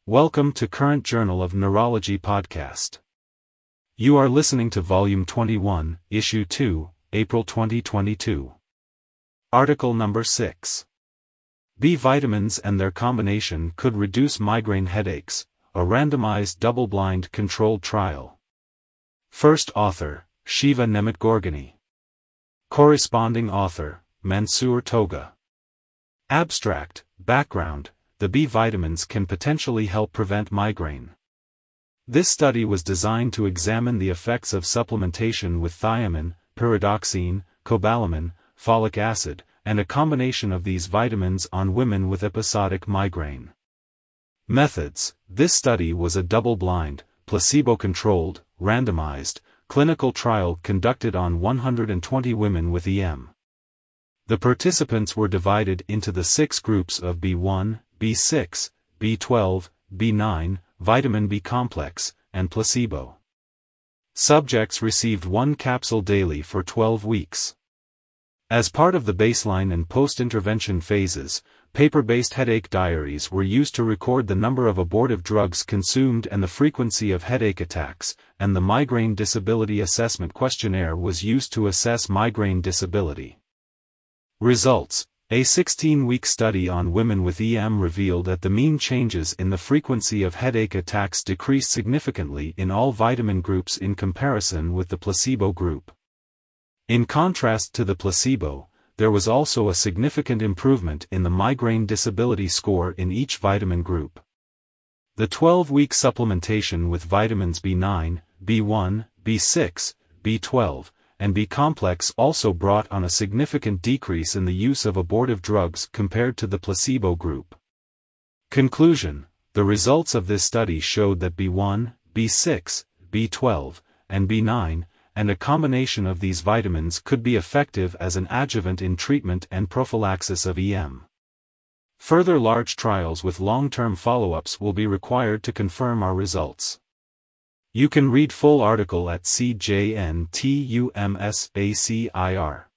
Welcome to Current Journal of Neurology podcast. You are listening to Volume 21, Issue 2, April 2022. Article Number 6. B vitamins and their combination could reduce migraine headaches, a randomized double-blind controlled trial. First author, Shiva Nemetgorgani. Corresponding author, Mansoor Toga. Abstract, background. The B vitamins can potentially help prevent migraine. This study was designed to examine the effects of supplementation with thiamine, pyridoxine, cobalamin, folic acid, and a combination of these vitamins on women with episodic migraine. Methods. This study was a double-blind, placebo-controlled, randomized, clinical trial conducted on 120 women with EM. The participants were divided into the 6 groups of B1, B6, B12, B9, vitamin B complex, and placebo. Subjects received 1 capsule daily for 12 weeks. As part of the baseline and post-intervention phases, paper-based headache diaries were used to record the number of abortive drugs consumed and the frequency of headache attacks, and the Migraine Disability Assessment Questionnaire was used to assess migraine disability. Results. A 16-week study on women with EM revealed that the mean changes in the frequency of headache attacks decreased significantly in all vitamin groups in comparison with the placebo group. In contrast to the placebo, there was also a significant improvement in the migraine disability score in each vitamin group. The 12-week supplementation with vitamins B9, B1, B6, B12, and B complex also brought on a significant decrease in the use of abortive drugs compared to the placebo group. Conclusion. The results of this study showed that B1, B6, B12, and B9, and a combination of these vitamins could be effective as an adjuvant in treatment and prophylaxis of EM. Further large trials with long-term follow-ups will be required to confirm our results. You can read full article at CJNTUMSACIR.